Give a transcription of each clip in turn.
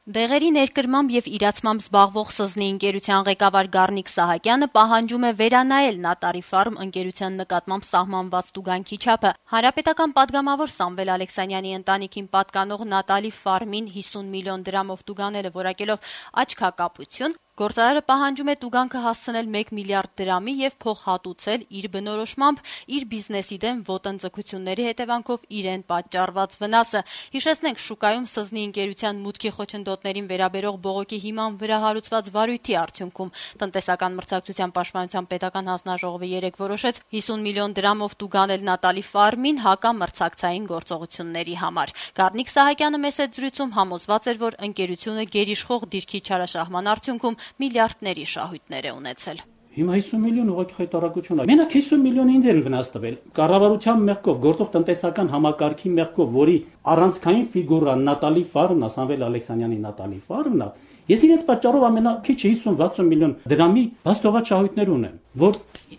Դեղերի ներկրմամբ եւ իրացմամբ զբաղվող ՍԶՆ ընկերության ղեկավար Գառնիկ Սահակյանը պահանջում է վերանայել Նատալի Ֆարմ ընկերության նկատմամբ սահմանված տուգանքի չափը։ Հանրապետական պատգամավոր Սամվել Ալեքսանյանի ընտանիքին պատկանող Նատալի Ֆարմին 50 միլիոն դրամով տուգանելը որակելով աչքակապություն, գործարարը պահանջում է տուգանքը հասցնել 1 միլիարդ դրամի եւ փոխհատուցել իր բնորոշմամբ իր բիզնեսի դեմ ոտնձգությունների հետևանքով իրեն պատճառված վնասը։ Հիշեցնենք, շուկայում ՍԶՆ ընկերության մուտքի խոչընդոտներին վերաբերող բողոքի հիման վրա հարուցված վարույթի արդյունքում տնտեսական մրցակցության պաշտպանության պետական հանձնաժողովը երեկ որոշեց 50 միլիոն դրամով տուգանել Նատալի Ֆարմին հակամրցակցային գործողությունների համար։ Գառնիկ Սահակյանը մեծ զրույցում համոզված էր, որ ընկերությունը գերիշխող դիրքի չարաշահման արդյունքում միլիարդների շահույթներ է ունեցել։ Հիմա 50 միլիոն ուղղակի խայտարակություն է։ Մենակ 50 միլիոն ինձ են վնաս տվել։ Կառավարության մեղքով, գործող տնտեսական համակարգի մեղքով, որի առանցքային ֆիգուրա Նատալի Ֆարմն է, Սամվել Ալեքսանյանի Նատալի Ֆարմն է, ես իրենց պատճառով ամենակիչը 50-60 միլիոն դրամի բաստողած շահույթներ ունեմ, որ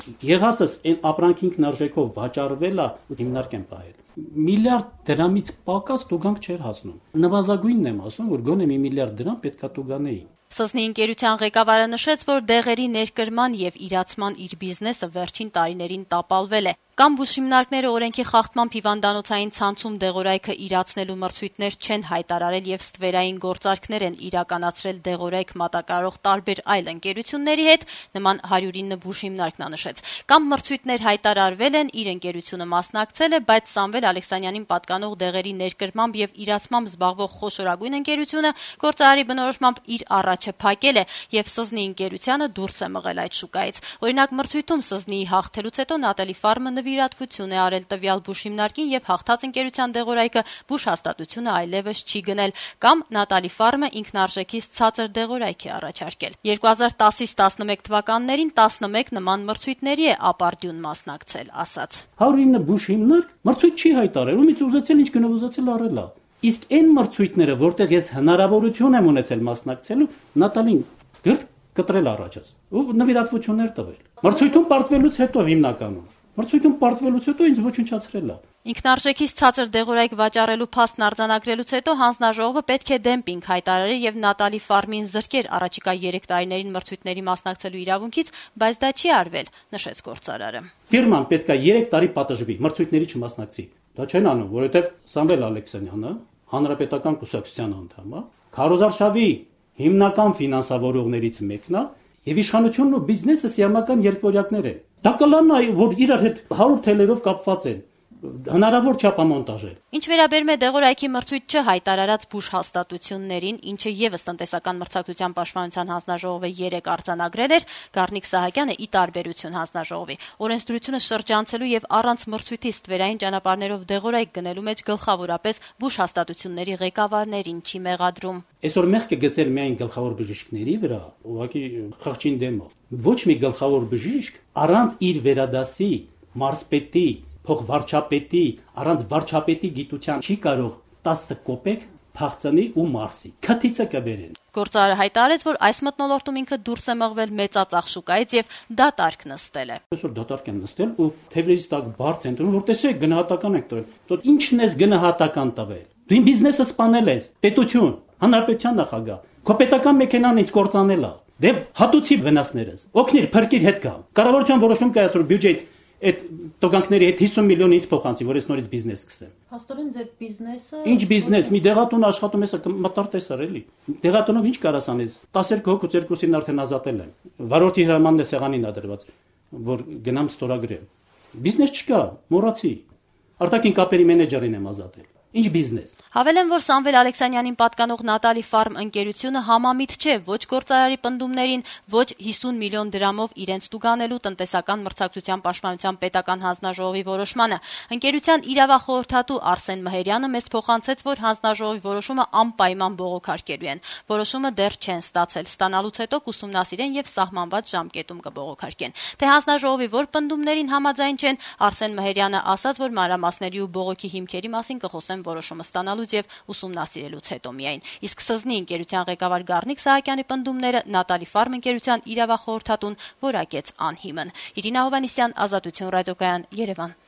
եղածս այն ապրանքի ինքնարժեքով վաճառվել է ու հիմնարկ եմ պահել։ Միլիարդ դրամից պակաս տուգանք չէր հասնում։ Նվազագույնն եմ ասում, որ գոնե մի միլիարդ դրամ պետքա տուգանեի։ ՍԶՆ ընկերության ղեկավարը նշեց, որ դեղերի ներկրման եւ իրացման իր բիզնեսը վերջին տարիներին տապալվել է։ Կամ բուժհիմնարկները օրենքի խախտմամբ հիվանդանոցային ցանցում դեղորայքը իրացնելու մրցույթներ չեն հայտարարել եւ ստվերային գործարքներ են իրականացրել դեղորայք մատակարարող տարբեր այլ ընկերությունների հետ, նման 109 բուժհիմնարկն նշեց։ Կամ մրցույթներ հայտարարվել են, իր ընկերությունը մասնակցել է, բայց Սամվել Ալեքսանյանին պատկանող դեղերի ներկրմամբ եւ իրացմամբ զբաղվող խոշորագույն ընկերությունը գործարարի բնորոշմամբ իր առաջը փակել է եւ ՍԶՆ ընկերությանը դուրս է մղել այդ շուկայից։ Օրինակ մրցույթում ՍԶՆ-ի հաղթելուց հետո Նատալի Ֆարմը նվիրատվություն է արել տվյալ բուժհիմնարկին եւ հաղթած ընկերության դեղորայքը բուժհաստատությունը այլևս չի գնել, կամ Նատալի Ֆարմը ինքնարժեքից ցածր դեղորայք է առաջարկել։ 2010-ից 11 թվականներին 11 նման մրցույթների է ապարդյուն մասնակցել, ասաց։ 109 բուժհիմնարկ մրցույթ չի հայտարարել, ումից ուզեցել ինչ գնով ուզեցել արել է։ Իսկ այն մրցույթները, որտեղ ես հնարավորություն եմ ունեցել մասնակցելու, Նատալին գրտ կտրել առաջս ու նվիրատվություններ տվել։ Մրցույթում պարտվելուց հետո հիմնականում Մրցույթում պարտվելուց հետո ինձ ոչնչացրել է։ Ինքնարժեքից ցածր դեղորայք վաճառելու փաստն արձանագրելուց հետո հանձնաժողովը պետք է դեմպինգ հայտարարի եւ Նատալի Ֆարմին զրկեր առաջիկա 3 տարիներին մրցույթների մասնակցելու իրավունքից, բայց դա չի արվել, նշեց գործարարը։ Ֆիրման պետք է 3 տարի պատժվի, մրցույթների չմասնակցի։ Դա չեն անում, որովհետեւ Սամվել Ալեքսանյանը հանրապետական կուսակցության անդամ է, քարոզարշավի հիմնական ֆինանսավորողներից մեկն է եւ իշխանությունն ու բիզնեսը սիամական երկվորյակներ են։ Դա կլանա, որ իրար հետ 100 թելերով կապված են, հնարավոր չափամոնտաժել։ Ինչ վերաբերում է դեղորայքի մրցույթ չհայտարարած բուժհաստատություններին, ինչը եւս տնտեսական մրցակցության պաշտպանության հանձնաժողովը 3 արձանագրել էր, Գառնիկ Սահակյանը ի տարբերություն հանձնաժողովի օրենսդրությունը շրջանցելու եւ առանց մրցույթի ստվերային ճանապարհներով դեղորայք գնելու մեջ գլխավորապես բուժհաստատությունների ղեկավարներին չի մեղադրում։ Այսօր մեղքը գծել միայն գլխավոր բժիշկների վրա, ուղղակի խղճին դեմով։ Ոչ մի գլխավոր բժիշկ առանց իր վերադասի մարզպետի փոխվարչապետի, առանց վարչապետի գիտության չի կարող 10 կոպեկ փախցնի ու մարսի։ Քթիցը կբերեն։ Գործարարը հայտարարեց, որ այս մթնոլորտում ինքը դուրս է մղվել մեծածախ շուկայից եւ դատարկ նստել է։ Այսօր դատարկ են նստել ու թեվերից տակ բարձ են տվել, որ տեսեք գնահատական եք տվել։ Դու ինչն ես գնահատական տվել։ Դու իմ բիզնեսը սպանել ես, պետություն, հանրապետության նախագահ։ Քո պետական մեքենան ինձ կործանել է։ Դե հատուցի վնասներս։ Օգնիր, փրկիր հետ գա։ Կառավարության որոշում կայացրու բյուջեից այդ տոկանքների հետ 50 միլիոն ինձ փոխանցի, որ ես նորից բիզնես սկսեմ։ Հաստորեն ձեր բիզնեսը։ Ինչ բիզնես, մի դեղատուն աշխատում ես, մտարտեսար էլի։ Դեղատունով ինչ կարաս անես։ 12 հոգուց 2-ին արդեն ազատել են։ Վարորդի հրամանն է սեղանին ադրված, որ գնամ ստորագրեմ։ Բիզնես չկա, մոռացի։ Արտաքին կապերի մենեջերին եմ ազատել։ Ինչ բիզնես։ Հավելեմ, որ Սամվել Ալեքսանյանին պատկանող Նատալի Ֆարմ ընկերությունը համամիտ չէ ոչ գործարարի պնդումներին, ոչ 50 միլիոն դրամով իրենց տուգանելու տնտեսական մրցակցության պաշտպանության պետական հանձնաժողովի որոշմանը։ Ընկերության իրավախորհրդատու Արսեն Մհերյանը մեզ փոխանցեց, որ հանձնաժողովի որոշումը անպայման բողոքարկելու են։ Որոշումը դեռ չեն ստացել, ստանալուց հետո կուսումնասիրեն եւ սահմանված ժամկետում կբողոքարկեն։ Թե հանձնաժողովի որ պնդումներին համաձայն չեն, Արսեն Մհերյանը ասաց, որ մանրամասների ու բողոքի հիմքերի մասին կխոսեն որոշումը ստանալուց եւ ուսումնասիրելուց հետո միայն։ Իսկ ՍԶՆ ընկերության ղեկավար Գառնիկ Սահակյանի պնդումները Նատալի Ֆարմ ընկերության իրավախորհրդատուն որակեց անհիմն։ Իրինա Հովհաննիսյան, Ազատություն ռադիոկայան, Երևան։